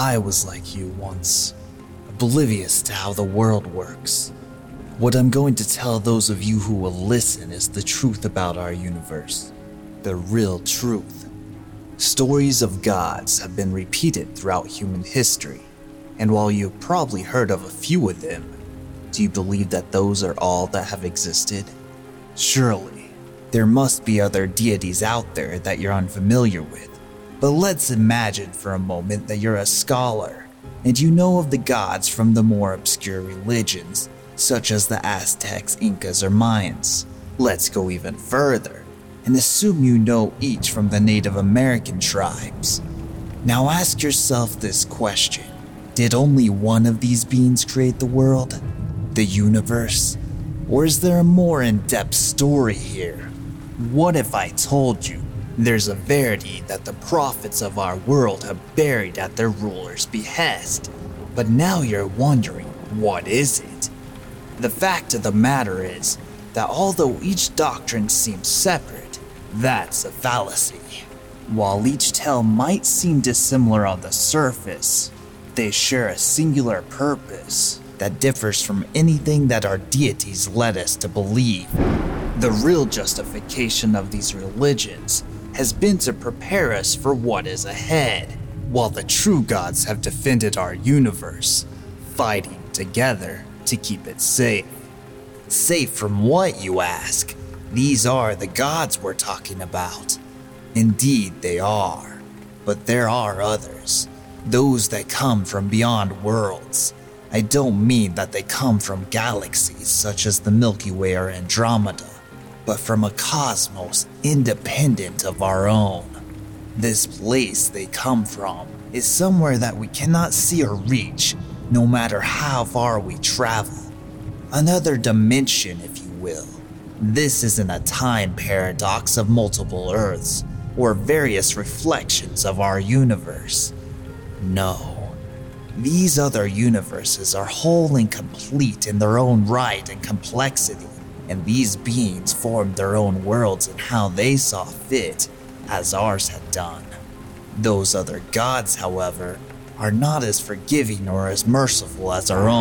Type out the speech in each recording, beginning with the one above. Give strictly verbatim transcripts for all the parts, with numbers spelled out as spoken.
I was like you once, oblivious to how the world works. What I'm going to tell those of you who will listen is the truth about our universe. The real truth. Stories of gods have been repeated throughout human history, and while you've probably heard of a few of them, do you believe that those are all that have existed? Surely, there must be other deities out there that you're unfamiliar with. But let's imagine for a moment that you're a scholar, and you know of the gods from the more obscure religions, such as the Aztecs, Incas, or Mayans. Let's go even further, and assume you know each from the Native American tribes. Now ask yourself this question. Did only one of these beings create the world? The universe? Or is there a more in-depth story here? What if I told you there's a verity that the prophets of our world have buried at their ruler's behest? But now you're wondering, what is it? The fact of the matter is that although each doctrine seems separate, that's a fallacy. While each tale might seem dissimilar on the surface, they share a singular purpose that differs from anything that our deities led us to believe. The real justification of these religions has been to prepare us for what is ahead, while the true gods have defended our universe, fighting together to keep it safe. Safe from what, you ask? These are the gods we're talking about. Indeed they are, but there are others, those that come from beyond worlds. I don't mean that they come from galaxies such as the Milky Way or Andromeda, but from a cosmos independent of our own. This place they come from is somewhere that we cannot see or reach, no matter how far we travel. Another dimension, if you will. This isn't a time paradox of multiple Earths, or various reflections of our universe. No. These other universes are whole and complete in their own right and complexity, and these beings formed their own worlds in how they saw fit, as ours had done. Those other gods, however, are not as forgiving or as merciful as our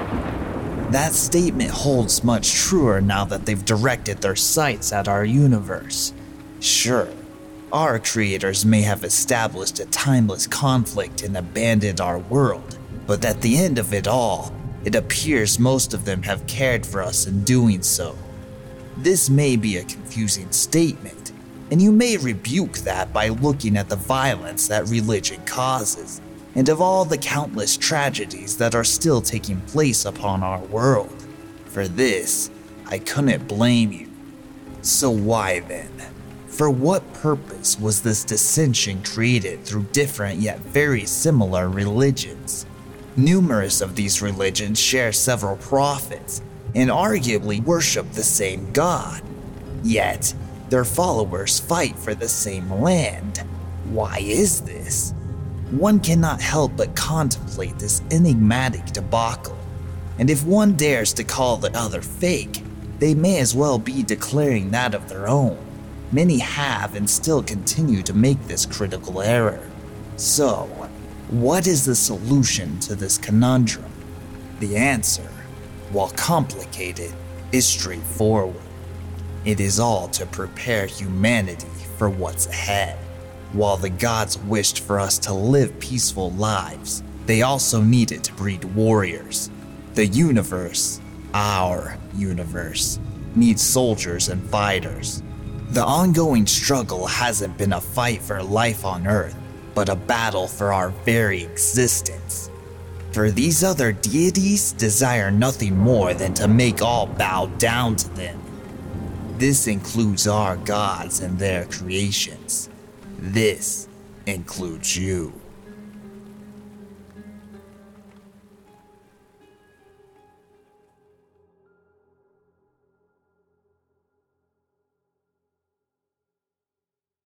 own. That statement holds much truer now that they've directed their sights at our universe. Sure, our creators may have established a timeless conflict and abandoned our world, but at the end of it all, it appears most of them have cared for us in doing so. This may be a confusing statement, and you may rebuke that by looking at the violence that religion causes, and of all the countless tragedies that are still taking place upon our world. For this, I couldn't blame you. So why then? For what purpose was this dissension created through different yet very similar religions? Numerous of these religions share several prophets, and arguably worship the same God. Yet, their followers fight for the same land. Why is this? One cannot help but contemplate this enigmatic debacle, and if one dares to call the other fake, they may as well be declaring that of their own. Many have and still continue to make this critical error. So, what is the solution to this conundrum? The answer, while complicated, is straightforward. It is all to prepare humanity for what's ahead. While the gods wished for us to live peaceful lives, they also needed to breed warriors. The universe, our universe, needs soldiers and fighters. The ongoing struggle hasn't been a fight for life on Earth, but a battle for our very existence. For these other deities desire nothing more than to make all bow down to them. This includes our gods and their creations. This includes you.